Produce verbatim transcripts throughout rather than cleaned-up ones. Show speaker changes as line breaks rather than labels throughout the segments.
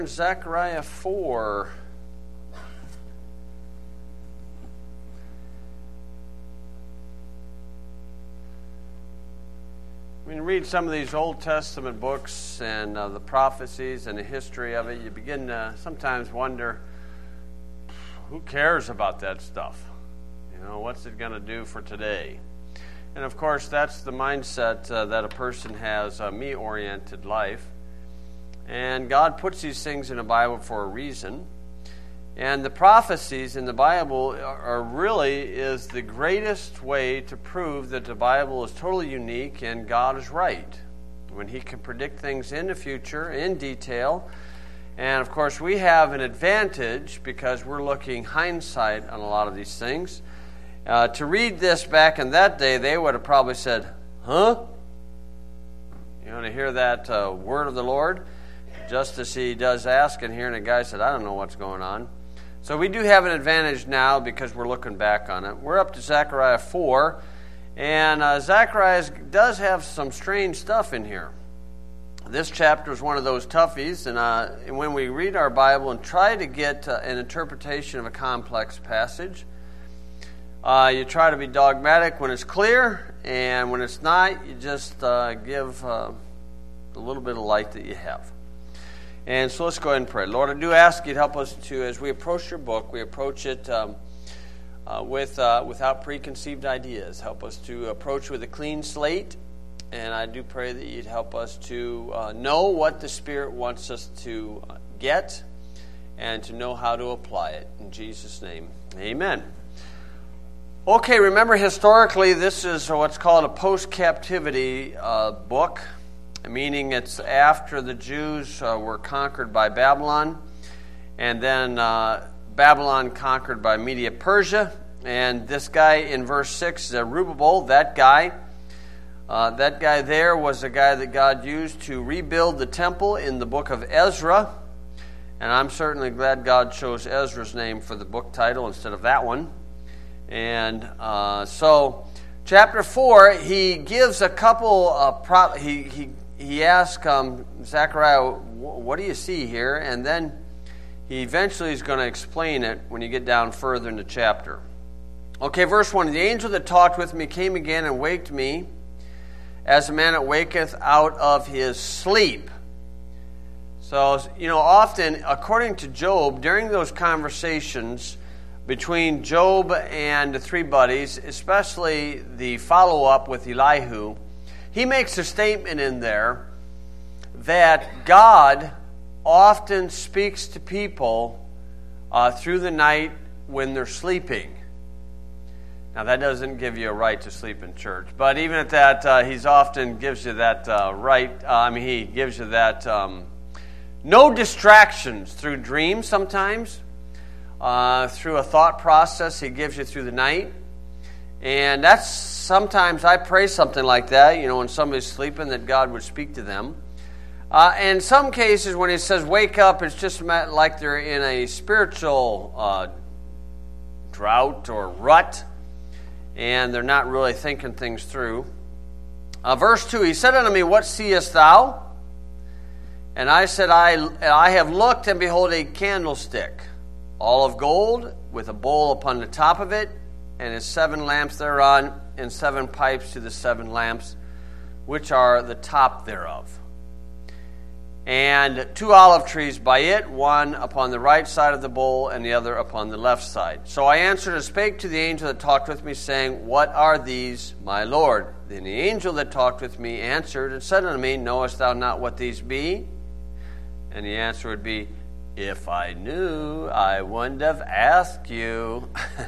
Zechariah four. When you read some of these Old Testament books and uh, the prophecies and the history of it, you begin to sometimes wonder, who cares about that stuff? You know, what's it going to do for today? And of course, that's the mindset uh, that a person has, a me-oriented life. And God puts these things in the Bible for a reason. And the prophecies in the Bible are really is the greatest way to prove that the Bible is totally unique and God is right. When He can predict things in the future in detail. And of course, we have an advantage because we're looking hindsight on a lot of these things. Uh, to read this back in that day, they would have probably said, huh? You want to hear that uh, word of the Lord? Just as he does ask in here, and the guy said, I don't know what's going on. So we do have an advantage now because we're looking back on it. We're up to Zechariah four, and uh, Zechariah does have some strange stuff in here. This chapter is one of those toughies, and, uh, and when we read our Bible and try to get uh, an interpretation of a complex passage, uh, you try to be dogmatic when it's clear, and when it's not, you just uh, give uh, a little bit of light that you have. And so let's go ahead and pray. Lord, I do ask you to help us to, as we approach your book, we approach it um, uh, with uh, without preconceived ideas. Help us to approach with a clean slate. And I do pray that you'd help us to uh, know what the Spirit wants us to get and to know how to apply it. In Jesus' name, amen. Okay, remember historically this is what's called a post-captivity uh, book. Meaning it's after the Jews uh, were conquered by Babylon, and then uh, Babylon conquered by Media-Persia. And this guy in verse six, Zerubbabel, that guy, uh, that guy there was a guy that God used to rebuild the temple in the book of Ezra. And I'm certainly glad God chose Ezra's name for the book title instead of that one. And uh, so, chapter four, he gives a couple of pro- he he. He asks um, Zechariah, what do you see here? And then he eventually is going to explain it when you get down further in the chapter. Okay, verse one. The angel that talked with me came again and waked me as a man that waketh out of his sleep. So, you know, often, according to Job, during those conversations between Job and the three buddies, especially the follow-up with Elihu, he makes a statement in there that God often speaks to people uh, through the night when they're sleeping. Now, that doesn't give you a right to sleep in church, but even at that, uh, He's often gives you that uh, right. Uh, I mean, He gives you that um, no distractions through dreams sometimes, uh, through a thought process He gives you through the night. And that's sometimes I pray something like that, you know, when somebody's sleeping, that God would speak to them. Uh, in some cases, when He says wake up, it's just like they're in a spiritual uh, drought or rut, and they're not really thinking things through. Uh, verse two, He said unto me, what seest thou? And I said, I, I have looked, and behold, a candlestick, all of gold, with a bowl upon the top of it, and his seven lamps thereon, and seven pipes to the seven lamps, which are the top thereof. And two olive trees by it, one upon the right side of the bowl, and the other upon the left side. So I answered and spake to the angel that talked with me, saying, what are these, my Lord? Then the angel that talked with me answered and said unto me, knowest thou not what these be? And the answer would be, if I knew, I wouldn't have asked you.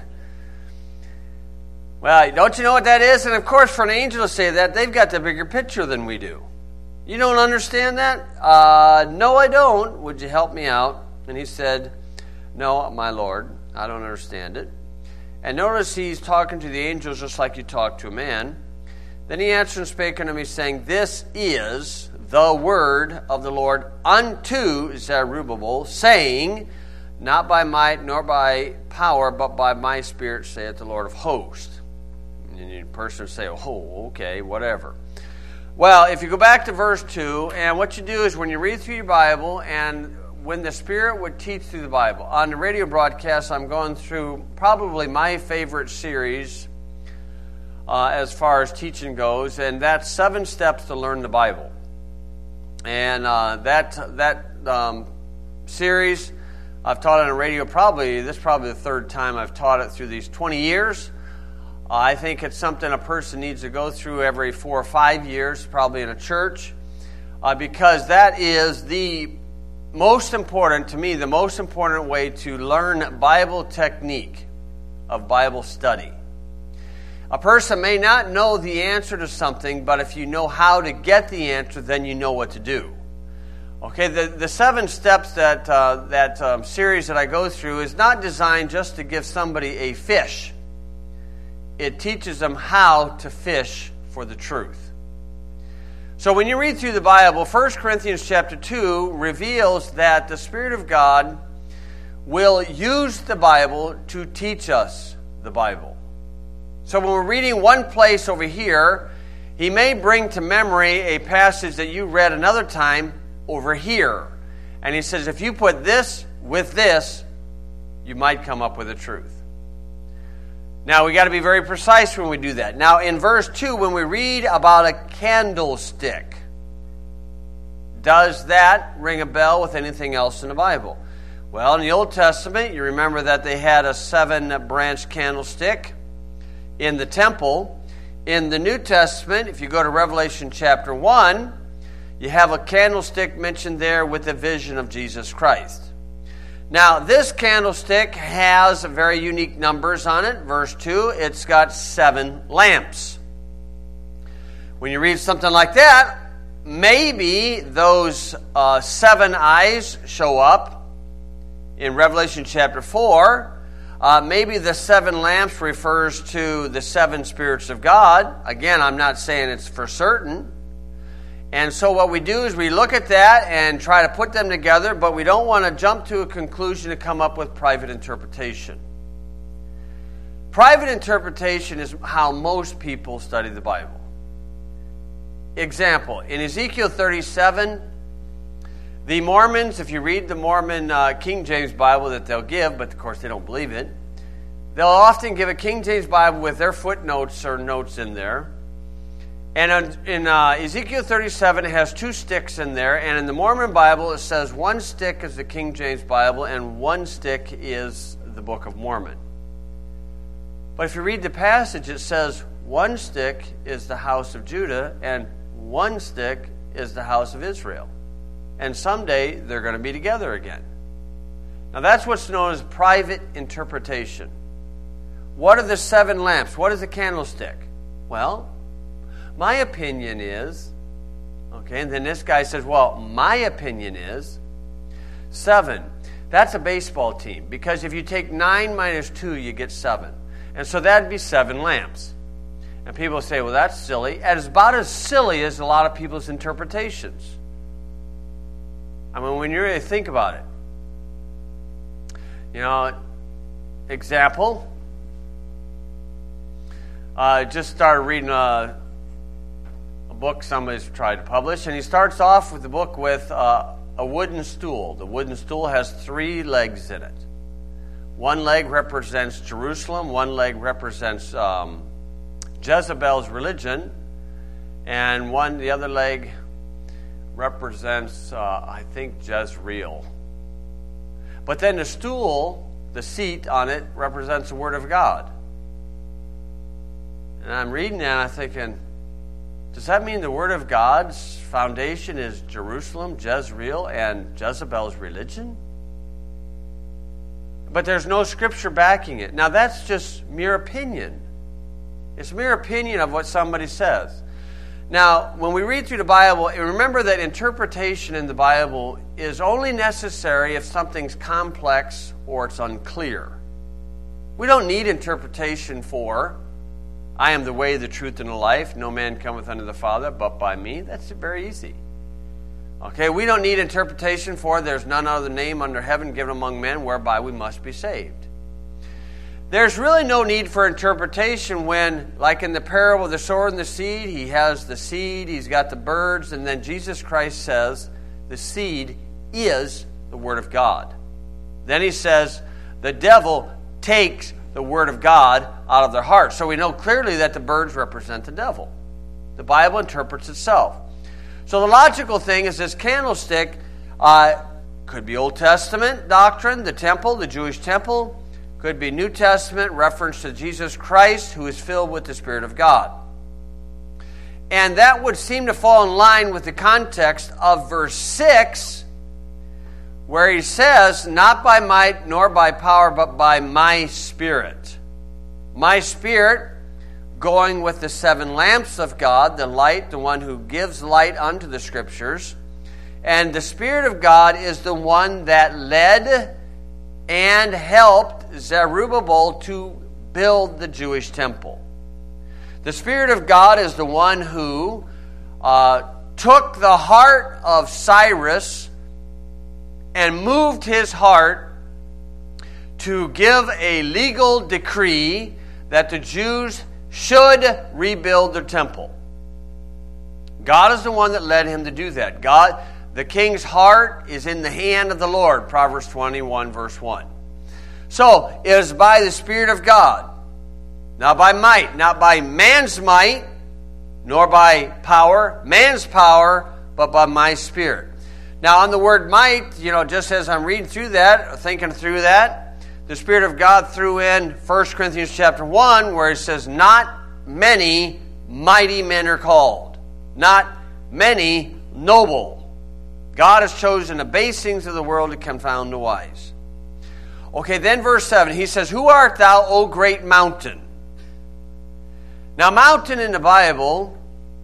Well, don't you know what that is? And of course, for an angel to say that, they've got the bigger picture than we do. You don't understand that? Uh, no, I don't. Would you help me out? And he said, no, my Lord, I don't understand it. And notice he's talking to the angels just like you talk to a man. Then he answered and spake unto me, saying, this is the word of the Lord unto Zerubbabel, saying, not by might nor by power, but by my spirit, saith the Lord of hosts. And the person would say, oh, okay, whatever. Well, if you go back to verse two, and what you do is when you read through your Bible, and when the Spirit would teach through the Bible. On the radio broadcast, I'm going through probably my favorite series uh, as far as teaching goes, and that's Seven Steps to Learn the Bible. And uh, that that um, series, I've taught on the radio probably, this is probably the third time I've taught it through these twenty years. Uh, I think it's something a person needs to go through every four or five years, probably in a church, uh, because that is the most important, to me, the most important way to learn Bible technique of Bible study. A person may not know the answer to something, but if you know how to get the answer, then you know what to do. Okay, the, the seven steps that uh, that um, series that I go through is not designed just to give somebody a fish. It teaches them how to fish for the truth. So when you read through the Bible, First Corinthians chapter two reveals that the Spirit of God will use the Bible to teach us the Bible. So when we're reading one place over here, He may bring to memory a passage that you read another time over here. And He says, if you put this with this, you might come up with the truth. Now, we got to be very precise when we do that. Now, in verse two, when we read about a candlestick, does that ring a bell with anything else in the Bible? Well, in the Old Testament, you remember that they had a seven-branch candlestick in the temple. In the New Testament, if you go to Revelation chapter one, you have a candlestick mentioned there with the vision of Jesus Christ. Now, this candlestick has very unique numbers on it. Verse two, it's got seven lamps. When you read something like that, maybe those uh, seven eyes show up in Revelation chapter four. Uh, maybe the seven lamps refers to the seven spirits of God. Again, I'm not saying it's for certain. And so what we do is we look at that and try to put them together, but we don't want to jump to a conclusion to come up with private interpretation. Private interpretation is how most people study the Bible. Example, in Ezekiel thirty-seven, the Mormons, if you read the Mormon uh, King James Bible that they'll give, but of course they don't believe it, they'll often give a King James Bible with their footnotes or notes in there. And in uh, Ezekiel thirty-seven, it has two sticks in there. And in the Mormon Bible, it says one stick is the King James Bible and one stick is the Book of Mormon. But if you read the passage, it says one stick is the house of Judah and one stick is the house of Israel. And someday they're going to be together again. Now that's what's known as private interpretation. What are the seven lamps? What is the candlestick? Well, my opinion is, okay, and then this guy says, well, my opinion is, seven. That's a baseball team, because if you take nine minus two, you get seven. And so that'd be seven lamps. And people say, well, that's silly. And it's about as silly as a lot of people's interpretations. I mean, when you really think about it. You know, example, I uh, just started reading a book somebody's tried to publish, and he starts off with the book with uh, a wooden stool. The wooden stool has three legs in it. One leg represents Jerusalem, one leg represents um, Jezebel's religion, and one the other leg represents, uh, I think, Jezreel. But then the stool, the seat on it, represents the Word of God. And I'm reading that and I'm thinking, does that mean the Word of God's foundation is Jerusalem, Jezreel, and Jezebel's religion? But there's no scripture backing it. Now that's just mere opinion. It's mere opinion of what somebody says. Now, when we read through the Bible, remember that interpretation in the Bible is only necessary if something's complex or it's unclear. We don't need interpretation for, I am the way, the truth, and the life. No man cometh unto the Father but by me. That's very easy. Okay, we don't need interpretation for, there's none other name under heaven given among men whereby we must be saved. There's really no need for interpretation when, like in the parable of the sower and the seed, he has the seed, he's got the birds, and then Jesus Christ says the seed is the Word of God. Then he says, the devil takes the Word of God out of their hearts. So we know clearly that the birds represent the devil. The Bible interprets itself. So the logical thing is this candlestick uh, could be Old Testament doctrine, the temple, the Jewish temple. Could be New Testament, reference to Jesus Christ, who is filled with the Spirit of God. And that would seem to fall in line with the context of verse six, where he says, not by might nor by power, but by my Spirit. My Spirit, going with the seven lamps of God, the light, the one who gives light unto the Scriptures. And the Spirit of God is the one that led and helped Zerubbabel to build the Jewish temple. The Spirit of God is the one who uh, took the heart of Cyrus and moved his heart to give a legal decree that the Jews should rebuild their temple. God is the one that led him to do that. God, the king's heart is in the hand of the Lord, Proverbs twenty-one, verse one. So, it is by the Spirit of God, not by might, not by man's might, nor by power, man's power, but by my Spirit. Now, on the word might, you know, just as I'm reading through that, thinking through that, the Spirit of God threw in First Corinthians chapter one, where it says, not many mighty men are called, not many noble. God has chosen the base things of the world to confound the wise. Okay, then verse seven, he says, who art thou, O great mountain? Now, mountain in the Bible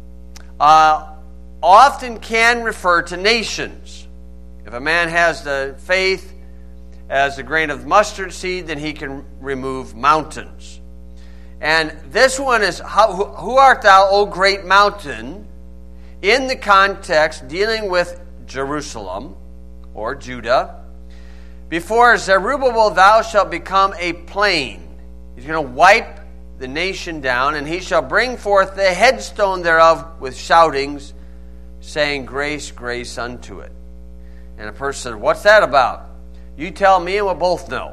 uh, often can refer to nations. If a man has the faith as a grain of mustard seed, then he can remove mountains. And this one is, how, who, who art thou, O great mountain? In the context dealing with Jerusalem or Judah. Before Zerubbabel thou shalt become a plain. He's going to wipe the nation down, and he shall bring forth the headstone thereof with shoutings, saying, grace, grace unto it. And a person said, what's that about? You tell me and we'll both know.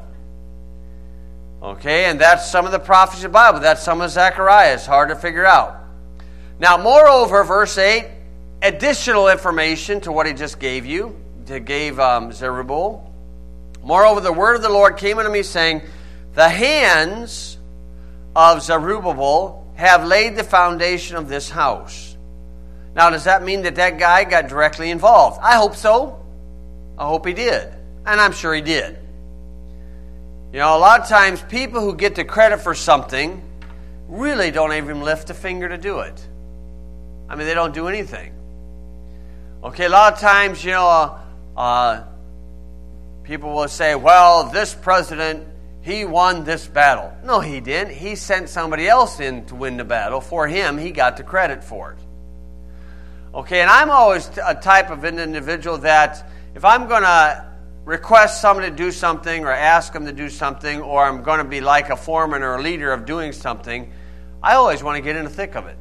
Okay, and that's some of the prophecy of the Bible. That's some of Zechariah. It's hard to figure out. Now, moreover, verse eight, additional information to what he just gave you, to gave um, Zerubbabel. Moreover, the word of the Lord came unto me, saying, the hands of Zerubbabel have laid the foundation of this house. Now, does that mean that that guy got directly involved? I hope so. I hope he did. And I'm sure he did. You know, a lot of times people who get the credit for something really don't even lift a finger to do it. I mean, they don't do anything. Okay, a lot of times, you know, uh, uh, people will say, well, this president, he won this battle. No, he didn't. He sent somebody else in to win the battle. For him, he got the credit for it. Okay, and I'm always a type of an individual that if I'm going to request somebody to do something or ask them to do something, or I'm going to be like a foreman or a leader of doing something, I always want to get in the thick of it.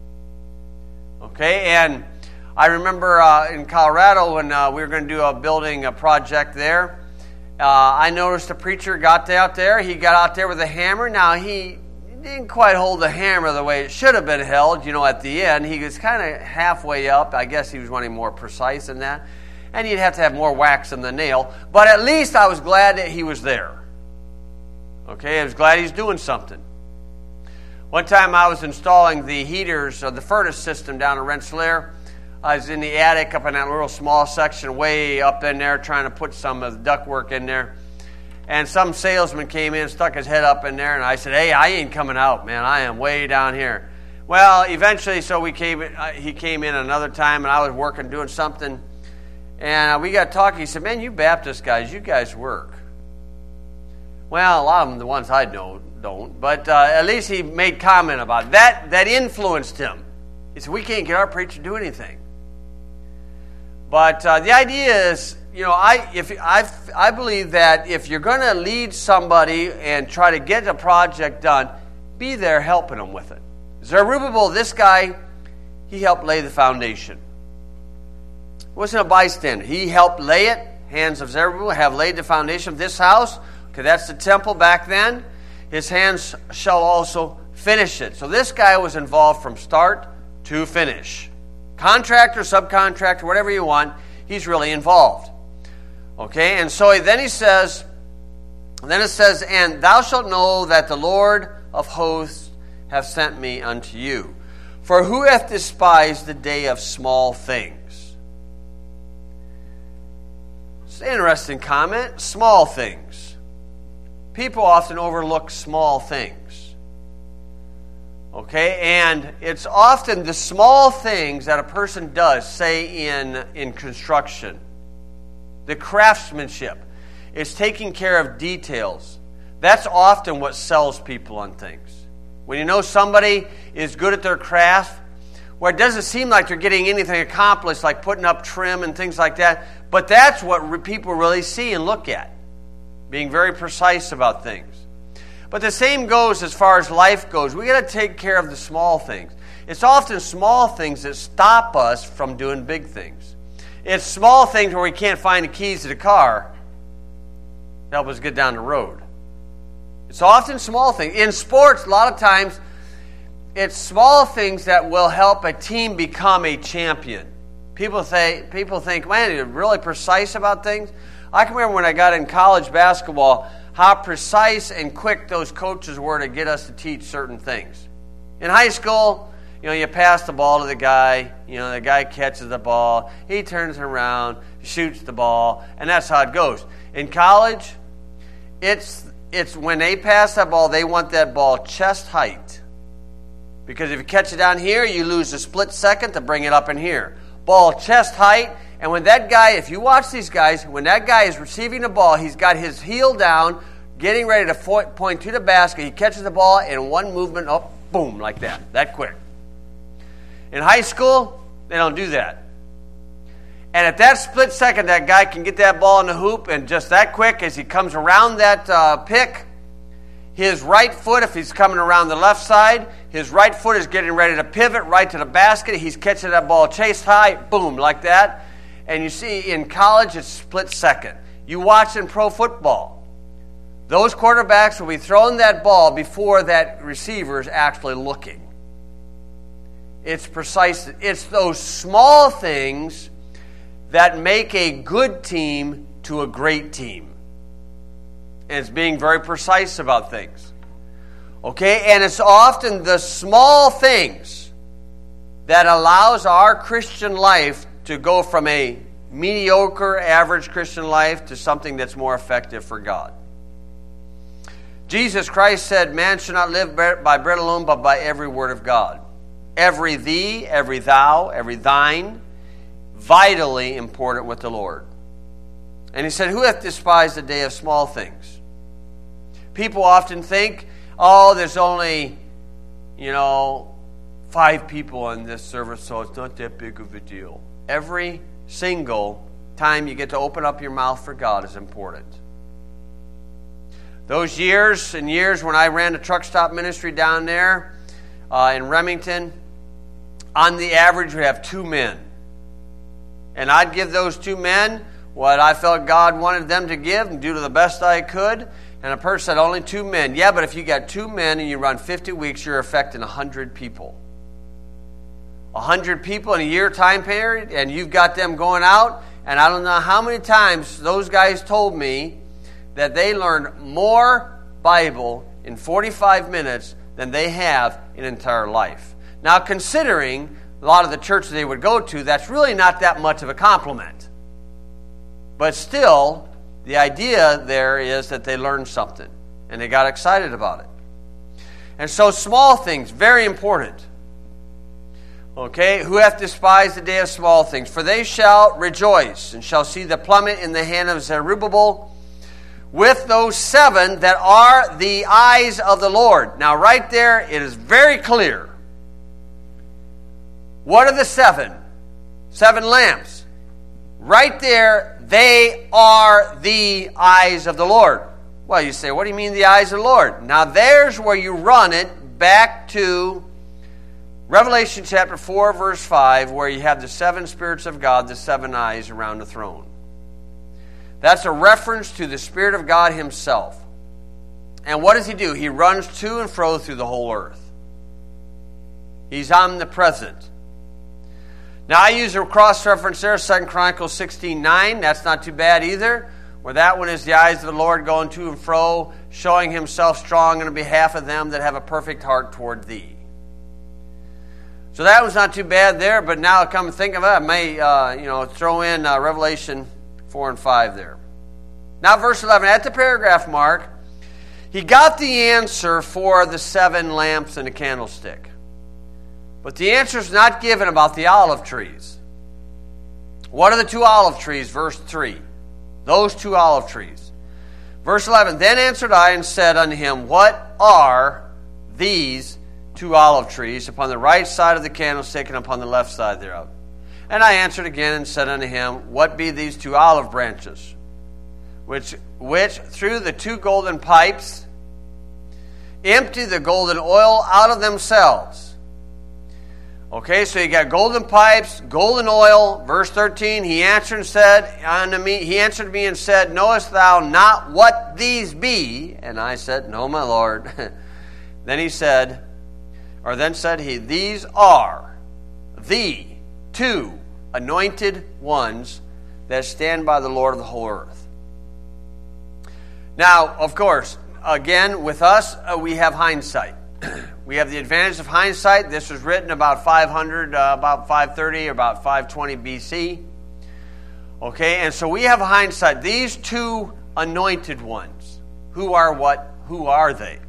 Okay, and I remember uh, in Colorado when uh, we were going to do a building a project there, uh, I noticed a preacher got out there. He got out there with a hammer. Now, he didn't quite hold the hammer the way it should have been held, you know, at the end. He was kind of halfway up. I guess he was wanting more precise than that. And you'd have to have more wax in the nail. But at least I was glad that he was there. Okay, I was glad he's doing something. One time I was installing the heaters of the furnace system down in Rensselaer. I was in the attic up in that little small section way up in there trying to put some of the ductwork in there. And some salesman came in, stuck his head up in there, and I said, hey, I ain't coming out, man. I am way down here. Well, eventually, so we came. Uh, he came in another time, and I was working, doing something. And uh, we got talking. He said, man, you Baptist guys, you guys work. Well, a lot of them, the ones I know, don't. But uh, at least he made comment about it. That, that influenced him. He said, we can't get our preacher to do anything. But uh, the idea is, you know, I if I I believe that if you're going to lead somebody and try to get a project done, be there helping them with it. Zerubbabel, this guy, he helped lay the foundation. Wasn't a bystander. He helped lay it, hands of Zerubbabel have laid the foundation of this house. Okay, that's the temple back then. His hands shall also finish it. So this guy was involved from start to finish. Contractor, subcontractor, whatever you want, he's really involved. Okay, and so then he says, then it says, and thou shalt know that the Lord of hosts hath sent me unto you. For who hath despised the day of small things? It's an interesting comment. Small things. People often overlook small things. Okay, and it's often the small things that a person does, say in, in construction. The craftsmanship. It's taking care of details. That's often what sells people on things. When you know somebody is good at their craft, where it doesn't seem like they're getting anything accomplished, like putting up trim and things like that, but that's what people really see and look at, being very precise about things. But the same goes as far as life goes. We got to take care of the small things. It's often small things that stop us from doing big things. It's small things where we can't find the keys to the car to help us get down the road. It's often small things. In sports, a lot of times, it's small things that will help a team become a champion. People say, people think, man, you're really precise about things. I can remember when I got in college basketball, how precise and quick those coaches were to get us to teach certain things. In high school, you know, you pass the ball to the guy, you know, the guy catches the ball, he turns around, shoots the ball, and that's how it goes. In college, it's it's when they pass that ball, they want that ball chest height. Because if you catch it down here, you lose a split second to bring it up in here. Ball chest height, and when that guy, if you watch these guys, when that guy is receiving the ball, he's got his heel down, getting ready to point to the basket. He catches the ball in one movement, up, boom, like that, that quick. In high school, they don't do that. And at that split second, that guy can get that ball in the hoop, and just that quick, as he comes around that uh, pick, his right foot, if he's coming around the left side, his right foot is getting ready to pivot right to the basket. He's catching that ball chase high, boom, like that. And you see, in college, it's split second. You watch in pro football. Those quarterbacks will be throwing that ball before that receiver is actually looking. It's precise. It's those small things that make a good team to a great team. And it's being very precise about things. Okay? And it's often the small things that allows our Christian life to go from a mediocre, average Christian life to something that's more effective for God. Jesus Christ said, man should not live by bread alone, but by every word of God. Every thee, every thou, every thine, vitally important with the Lord. And he said, who hath despised the day of small things? People often think, oh, there's only, you know, five people in this service, so it's not that big of a deal. Every single time you get to open up your mouth for God is important. Those years and years when I ran the truck stop ministry down there uh, in Remington, on the average we have two men. And I'd give those two men what I felt God wanted them to give and do to the best I could. And a person said, only two men. Yeah, but if you got two men and you run fifty weeks, you're affecting one hundred people. one hundred people in a year time period, and you've got them going out. And I don't know how many times those guys told me that they learned more Bible in forty-five minutes than they have in entire life. Now, considering a lot of the churches they would go to, that's really not that much of a compliment. But still, the idea there is that they learned something, and they got excited about it. And so small things, very important. Okay, who hath despised the day of small things? For they shall rejoice, and shall see the plummet in the hand of Zerubbabel, with those seven that are the eyes of the Lord. Now right there, it is very clear. What are the seven? Seven lamps. Right there, they are the eyes of the Lord. Well, you say, what do you mean the eyes of the Lord? Now there's where you run it back to Revelation chapter four, verse five, where you have the seven spirits of God, the seven eyes around the throne. That's a reference to the Spirit of God himself. And what does he do? He runs to and fro through the whole earth. He's omnipresent. Now I use a cross-reference there, Second Chronicles sixteen nine. That's not too bad either. Where that one is the eyes of the Lord going to and fro, showing himself strong on behalf of them that have a perfect heart toward thee. So that was not too bad there, but now come and think of it, I may uh, you know, throw in uh, Revelation four and five there. Now verse eleven, at the paragraph mark, he got the answer for the seven lamps and the candlestick. But the answer is not given about the olive trees. What are the two olive trees? Verse three. Those two olive trees. Verse eleven, then answered I and said unto him, what are these two olive trees upon the right side of the candlestick and upon the left side thereof? And I answered again and said unto him, what be these two olive branches, which, which through the two golden pipes empty the golden oil out of themselves? Okay, so you got golden pipes, golden oil. Verse thirteen, he answered and said unto me, he answered me and said, knowest thou not what these be? And I said, no, my Lord. Then he said, or then said he, these are the two anointed ones that stand by the Lord of the whole earth. Now, of course, again, with us, uh, we have hindsight. We have the advantage of hindsight. This was written about five hundred, uh, about five thirty, or about five twenty B C. Okay, and so we have hindsight. These two anointed ones, who are what? Who are they?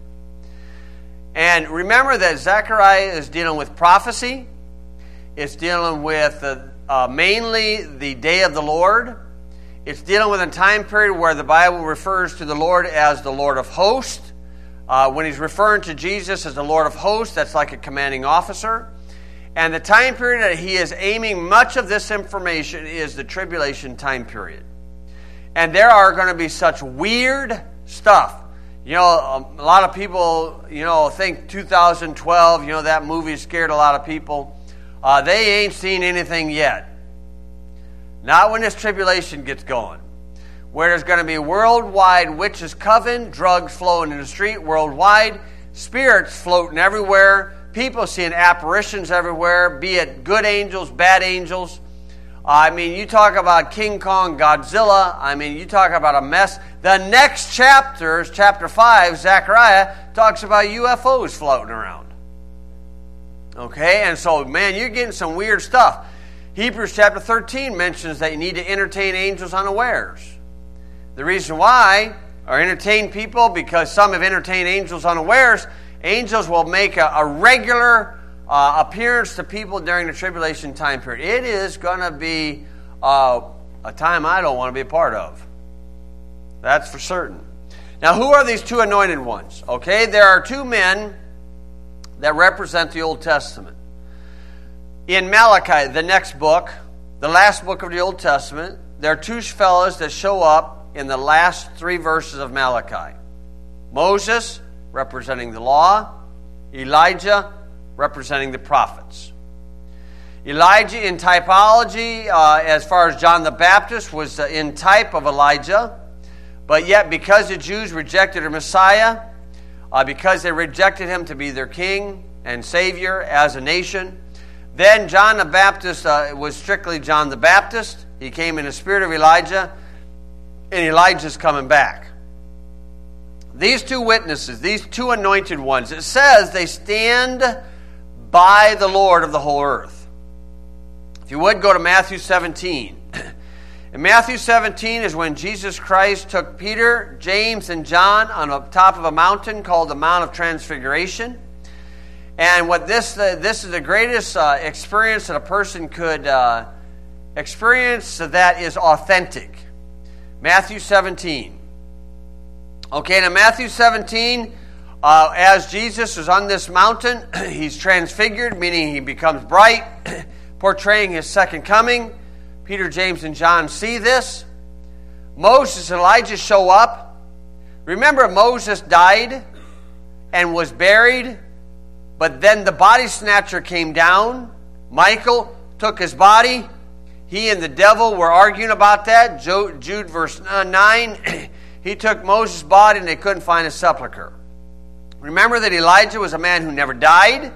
And remember that Zechariah is dealing with prophecy. It's dealing with uh, uh, mainly the day of the Lord. It's dealing with a time period where the Bible refers to the Lord as the Lord of hosts. Uh, when he's referring to Jesus as the Lord of hosts, that's like a commanding officer. And the time period that he is aiming much of this information is the tribulation time period. And there are going to be such weird stuff. You know, a lot of people, you know, think two thousand twelve, you know, that movie scared a lot of people. Uh, they ain't seen anything yet. Not when this tribulation gets going. Where there's going to be worldwide witches' coven, drugs flowing in the street worldwide, spirits floating everywhere, people seeing apparitions everywhere, be it good angels, bad angels. I mean, you talk about King Kong, Godzilla. I mean, you talk about a mess. The next chapter, chapter five, Zechariah, talks about U F Os floating around. Okay, and so, man, you're getting some weird stuff. Hebrews chapter thirteen mentions that you need to entertain angels unawares. The reason why, or entertain people, because some have entertained angels unawares. Angels will make a, a regular uh, appearance to people during the tribulation time period. It is going to be uh, a time I don't want to be a part of. That's for certain. Now, who are these two anointed ones? Okay, there are two men that represent the Old Testament. In Malachi, the next book, the last book of the Old Testament, there are two fellows that show up in the last three verses of Malachi. Moses, representing the law. Elijah, representing the prophets. Elijah in typology, uh, as far as John the Baptist, was uh, in type of Elijah. But yet, because the Jews rejected their Messiah, uh, because they rejected him to be their king and savior as a nation, then John the Baptist uh, was strictly John the Baptist. He came in the spirit of Elijah. And Elijah's coming back. These two witnesses, these two anointed ones, it says they stand by the Lord of the whole earth. If you would, go to Matthew seventeen. In Matthew seventeen is when Jesus Christ took Peter, James, and John on the top of a mountain called the Mount of Transfiguration. And what this uh, this is the greatest uh, experience that a person could uh, experience that is authentic. Matthew seventeen. Okay, now Matthew seventeen, uh, as Jesus is on this mountain, he's transfigured, meaning he becomes bright, portraying his second coming. Peter, James, and John see this. Moses and Elijah show up. Remember, Moses died and was buried, but then the body snatcher came down. Michael took his body. he and the devil were arguing about that. Jude verse nine, he took Moses' body and they couldn't find a sepulcher. Remember that Elijah was a man who never died,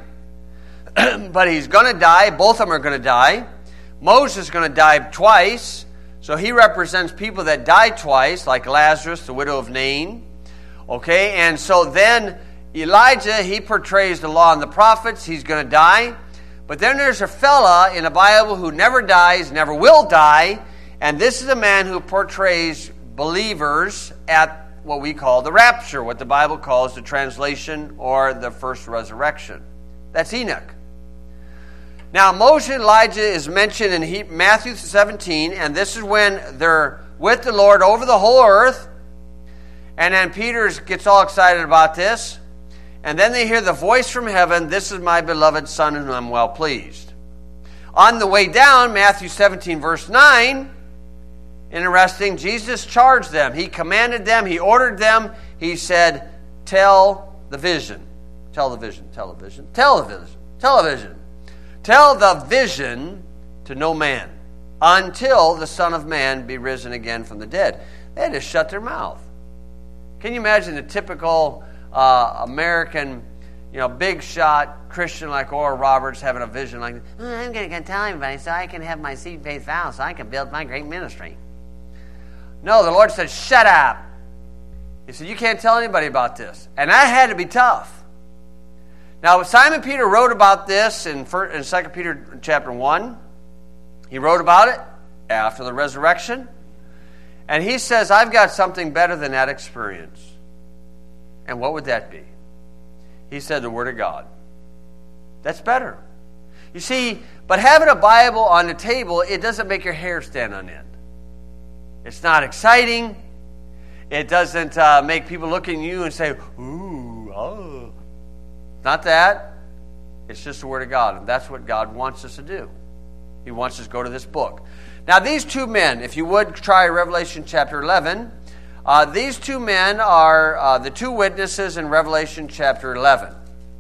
but he's going to die. Both of them are going to die. Moses is going to die twice, so he represents people that die twice, like Lazarus, the widow of Nain. Okay, and so then Elijah, he portrays the law and the prophets. He's going to die. But then there's a fella in the Bible who never dies, never will die, and this is a man who portrays believers at what we call the rapture, what the Bible calls the translation or the first resurrection. That's Enoch. Now, Moses and Elijah is mentioned in Matthew seventeen, and this is when they're with the Lord over the whole earth. And then Peter gets all excited about this. And then they hear the voice from heaven, "This is my beloved Son in whom I'm well pleased." On the way down, Matthew seventeen, verse nine, interesting, Jesus charged them. He commanded them. He ordered them. He said, tell the vision. Tell the vision. Television. Television. Television. Tell the vision to no man until the Son of Man be risen again from the dead. They had to shut their mouth. Can you imagine the typical uh, American, you know, big shot Christian like Oral Roberts having a vision like, oh, I'm going to tell everybody so I can have my seed faith vow so I can build my great ministry. No, the Lord said, shut up. He said, you can't tell anybody about this. And that had to be tough. Now, Simon Peter wrote about this in Second Peter chapter one. He wrote about it after the resurrection. And he says, I've got something better than that experience. And what would that be? He said, the Word of God. That's better. You see, but having a Bible on the table, it doesn't make your hair stand on end. It's not exciting. It doesn't uh, make people look at you and say, ooh, oh. Not that. It's just the Word of God. And that's what God wants us to do. He wants us to go to this book. Now, these two men, if you would try Revelation chapter eleven, uh, these two men are uh, the two witnesses in Revelation chapter eleven.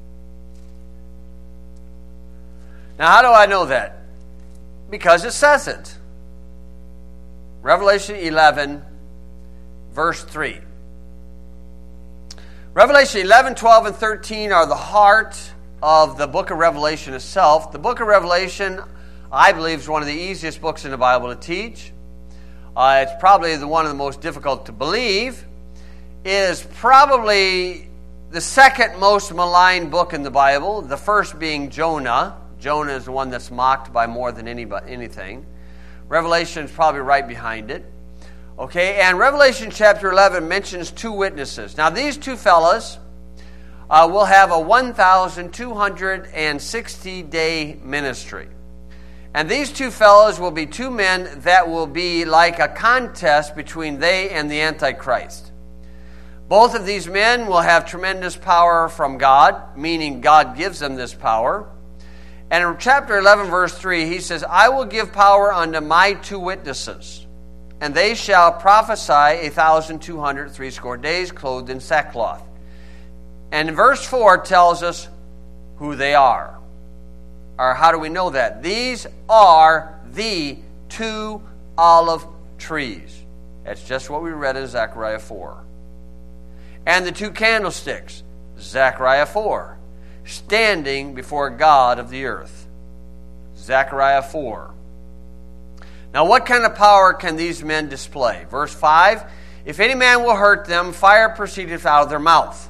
Now, how do I know that? Because it says it. Revelation eleven, verse three. Revelation eleven, twelve, and thirteen are the heart of the book of Revelation itself. The book of Revelation, I believe, is one of the easiest books in the Bible to teach. Uh, it's probably the one of the most difficult to believe. It is probably the second most maligned book in the Bible, the first being Jonah. Jonah is the one that's mocked by more than anybody, anything. Revelation is probably right behind it. Okay, and Revelation chapter eleven mentions two witnesses. Now, these two fellas uh, will have a one thousand two hundred sixty day ministry. And these two fellows will be two men that will be like a contest between they and the Antichrist. Both of these men will have tremendous power from God, meaning God gives them this power. And in chapter eleven, verse three, he says, I will give power unto my two witnesses, and they shall prophesy a thousand two hundred threescore days, clothed in sackcloth. And verse four tells us who they are. Or how do we know that? These are the two olive trees. That's just what we read in Zechariah four. And the two candlesticks, Zechariah four, standing before God of the earth. Zechariah four. Now, what kind of power can these men display? Verse five, if any man will hurt them, fire proceedeth out of their mouth.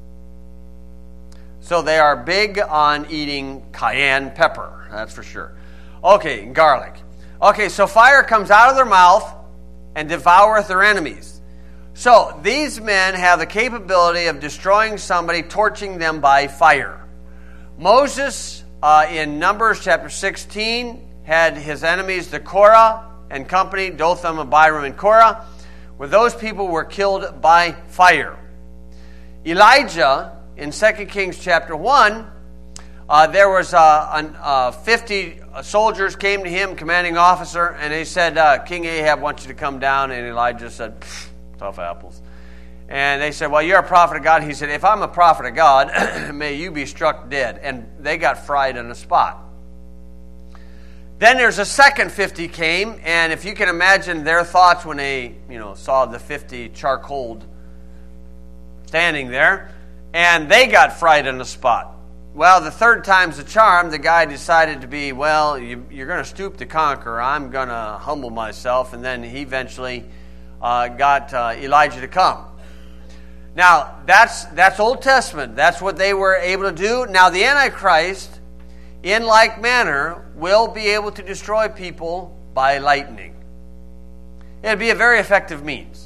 So they are big on eating cayenne pepper, that's for sure. Okay, garlic. Okay, so fire comes out of their mouth and devoureth their enemies. So these men have the capability of destroying somebody, torching them by fire. Moses, uh, in Numbers chapter sixteen, had his enemies, the Korah and company, Dothan, Abiram, and Korah, where those people were killed by fire. Elijah, in Second Kings chapter one, uh, there was uh, uh, fifty soldiers came to him, commanding officer, and they said, uh, King Ahab wants you to come down. And Elijah said, tough apples. And they said, well, you're a prophet of God. He said, if I'm a prophet of God, may you be struck dead. And they got fried on the spot. Then there's a second fifty came, and if you can imagine their thoughts when they, you know, saw the fifty charcoaled standing there, and they got fried on the spot. Well, the third time's the charm. The guy decided to be, well, you, you're going to stoop to conquer. I'm going to humble myself, and then he eventually uh, got uh, Elijah to come. Now, that's that's Old Testament. That's what they were able to do. Now, the Antichrist, in like manner, will be able to destroy people by lightning. It'll be a very effective means.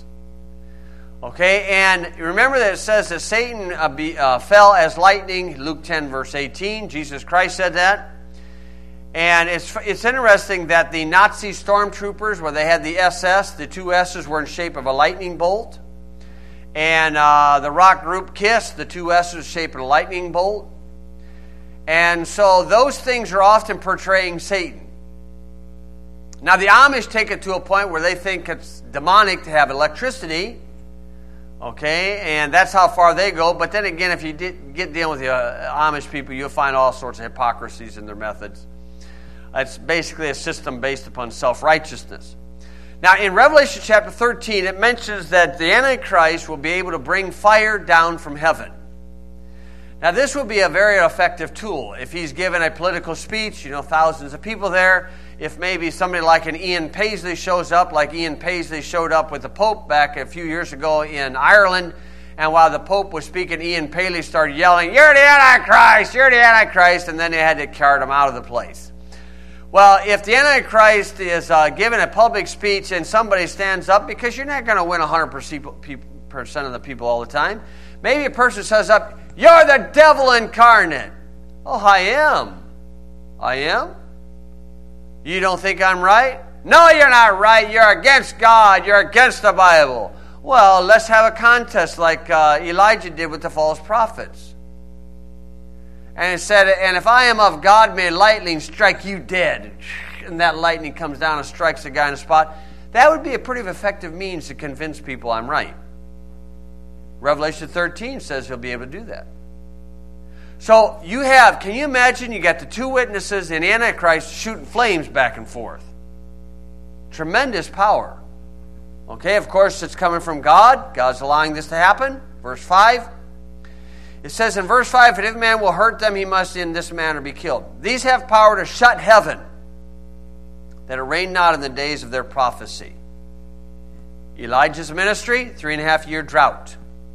Okay, and remember that it says that Satan uh, be, uh, fell as lightning, Luke ten, verse eighteen. Jesus Christ said that. And it's it's interesting that the Nazi stormtroopers, where they had the S S, the two S's were in shape of a lightning bolt. And uh, the rock group KISS, the two S's shaped in a lightning bolt. And so those things are often portraying Satan. Now the Amish take it to a point where they think it's demonic to have electricity. Okay, and that's how far they go. But then again, if you did get dealing with the uh, Amish people, you'll find all sorts of hypocrisies in their methods. It's basically a system based upon self-righteousness. Now, in Revelation chapter thirteen, it mentions that the Antichrist will be able to bring fire down from heaven. Now, this will be a very effective tool. If he's given a political speech, you know, thousands of people there. If maybe somebody like an Ian Paisley shows up, like Ian Paisley showed up with the Pope back a few years ago in Ireland, and while the Pope was speaking, Ian Paisley started yelling, "You're the Antichrist! You're the Antichrist!" And then they had to cart him out of the place. Well, if the Antichrist is uh, giving a public speech and somebody stands up, because you're not going to win one hundred percent of the people all the time, maybe a person says up, "You're the devil incarnate." "Oh, I am. I am? You don't think I'm right?" "No, you're not right. You're against God. You're against the Bible." Well, let's have a contest like uh, Elijah did with the false prophets. And it said, "And if I am of God, may lightning strike you dead." And that lightning comes down and strikes the guy on the spot. That would be a pretty effective means to convince people I'm right. Revelation thirteen says he'll be able to do that. So you have, can you imagine, you got the two witnesses in Antichrist shooting flames back and forth. Tremendous power. Okay, of course it's coming from God. God's allowing this to happen. Verse five. It says in verse five, "If any man will hurt them, he must in this manner be killed. These have power to shut heaven, that it rain not in the days of their prophecy." Elijah's ministry, three and a half year drought.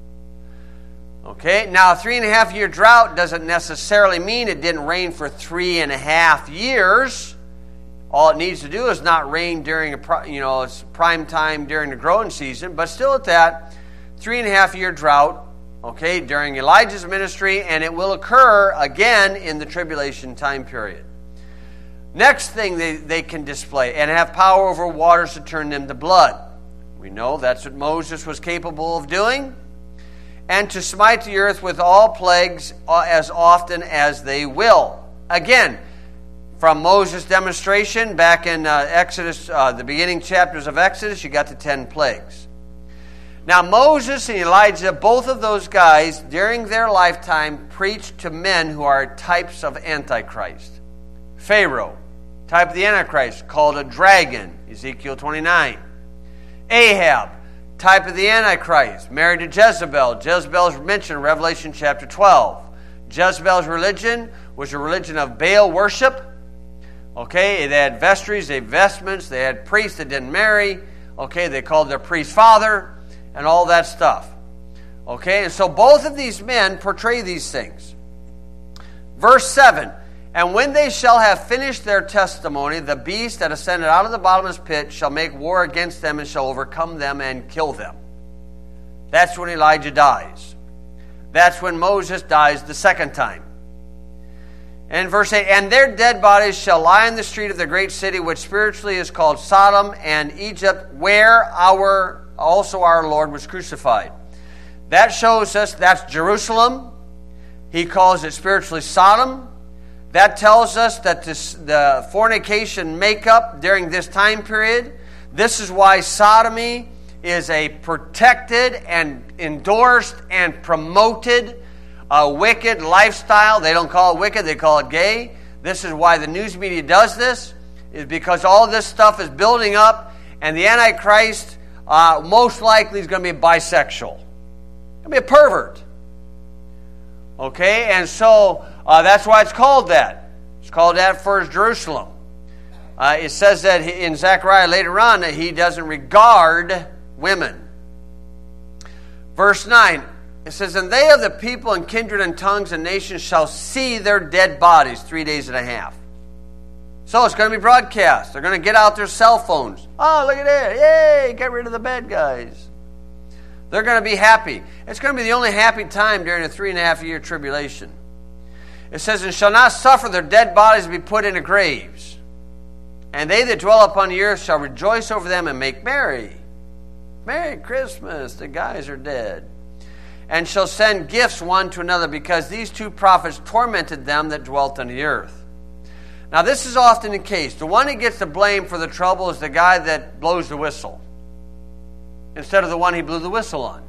Okay, now a three and a half year drought doesn't necessarily mean it didn't rain for three and a half years. All it needs to do is not rain during a you know it's prime time during the growing season, but still at that three and a half year drought. Okay, during Elijah's ministry, and it will occur again in the tribulation time period. Next thing they, they can display, and have power over waters to turn them to blood. We know that's what Moses was capable of doing. And to smite the earth with all plagues as often as they will. Again, from Moses' demonstration back in uh, Exodus, uh, the beginning chapters of Exodus, you got the ten plagues. Now, Moses and Elijah, both of those guys, during their lifetime, preached to men who are types of Antichrist. Pharaoh, type of the Antichrist, called a dragon, Ezekiel twenty-nine. Ahab, type of the Antichrist, married to Jezebel. Jezebel is mentioned in Revelation chapter twelve. Jezebel's religion was a religion of Baal worship. Okay, they had vestries, they had vestments, they had priests that didn't marry. Okay, they called their priest father. And all that stuff. Okay, and so both of these men portray these things. Verse seven, "And when they shall have finished their testimony, the beast that ascended out of the bottomless pit shall make war against them and shall overcome them and kill them." That's when Elijah dies. That's when Moses dies the second time. And verse eight, "And their dead bodies shall lie in the street of the great city, which spiritually is called Sodom and Egypt, where our also our Lord was crucified." That shows us that's Jerusalem. He calls it spiritually Sodom. That tells us that this, the fornication makeup during this time period, this is why sodomy is a protected and endorsed and promoted a wicked lifestyle. They don't call it wicked, they call it gay. This is why the news media does this. is because all this stuff is building up, and the Antichrist uh, most likely is going to be bisexual. He's going to be a pervert. Okay, and so uh, that's why it's called that. It's called that for Jerusalem. Uh, it says that in Zechariah later on that he doesn't regard women. Verse nine, it says, and they of the people and kindred and tongues and nations shall see their dead bodies three days and a half. So it's going to be broadcast. They're going to get out their cell phones. Oh, look at that. Yay, get rid of the bad guys. They're going to be happy. It's going to be the only happy time during a three and a half year tribulation. It says, and shall not suffer their dead bodies to be put into graves. And they that dwell upon the earth shall rejoice over them and make merry. Merry Christmas, the guys are dead. And shall send gifts one to another, because these two prophets tormented them that dwelt on the earth. Now this is often the case. The one who gets the blame for the trouble is the guy that blows the whistle, instead of the one he blew the whistle on.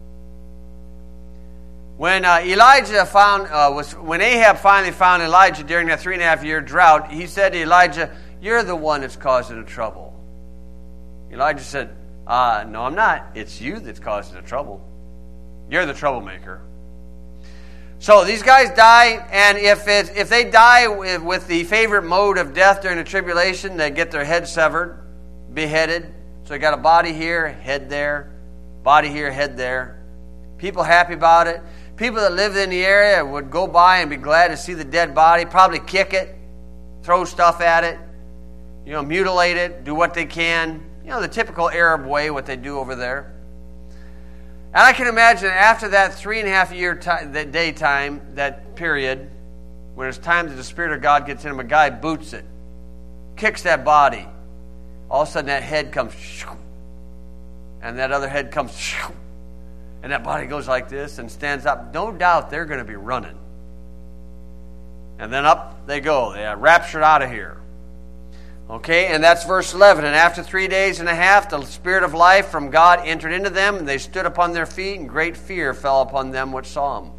When uh, Elijah found, uh, was when Ahab finally found Elijah during that three and a half year drought, he said to Elijah, you're the one that's causing the trouble. Elijah said, uh, no, I'm not. It's you that's causing the trouble. You're the troublemaker. So these guys die, and if it, if they die with, with the favorite mode of death during the tribulation, they get their head severed, beheaded. So you got a body here, head there, body here, head there. People happy about it. People that lived in the area would go by and be glad to see the dead body, probably kick it, throw stuff at it, you know, mutilate it, do what they can. You know, the typical Arab way, what they do over there. And I can imagine after that three and a half year time, that daytime, that period, when it's time that the Spirit of God gets in him, a guy boots it, kicks that body. All of a sudden that head comes, and that other head comes, and that body goes like this and stands up. No doubt they're going to be running. And then up they go. They are raptured out of here. Okay, and that's verse eleven. And after three days and a half, the Spirit of life from God entered into them, and they stood upon their feet, and great fear fell upon them which saw them.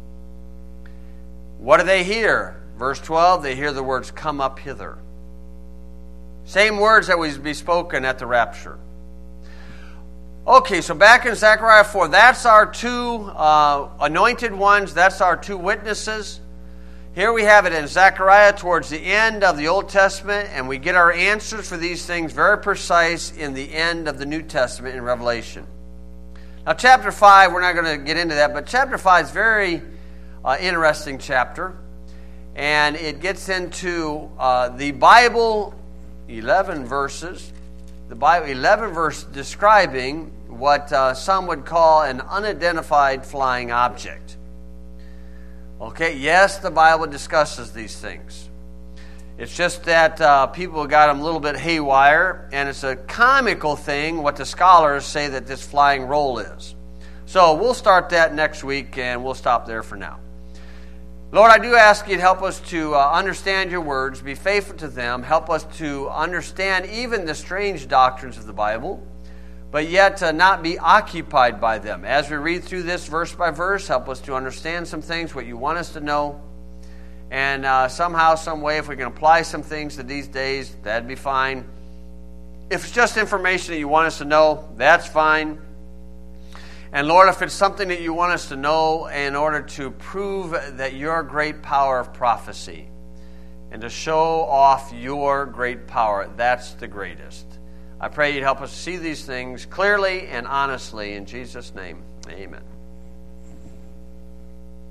What do they hear? Verse twelve, they hear the words, come up hither. Same words that would be spoken at the rapture. Okay, so back in Zechariah four, that's our two uh, anointed ones. That's our two witnesses. Here we have it in Zechariah towards the end of the Old Testament, and we get our answers for these things very precise in the end of the New Testament in Revelation. Now, chapter five, we're not going to get into that, but chapter five is a very uh, interesting chapter, and it gets into uh, the Bible, eleven verses, the Bible, eleven verses describing what uh, some would call an unidentified flying object. Okay, yes, the Bible discusses these things. It's just that uh, people got them a little bit haywire, and it's a comical thing what the scholars say that this flying roll is. So we'll start that next week, and we'll stop there for now. Lord, I do ask you to help us to uh, understand your words, be faithful to them, help us to understand even the strange doctrines of the Bible, but yet uh, not be occupied by them. As we read through this verse by verse, help us to understand some things, what you want us to know. And uh, somehow, some way, if we can apply some things to these days, that'd be fine. If it's just information that you want us to know, that's fine. And Lord, if it's something that you want us to know in order to prove that your great power of prophecy and to show off your great power, that's the greatest. I pray you'd help us see these things clearly and honestly. In Jesus' name, amen.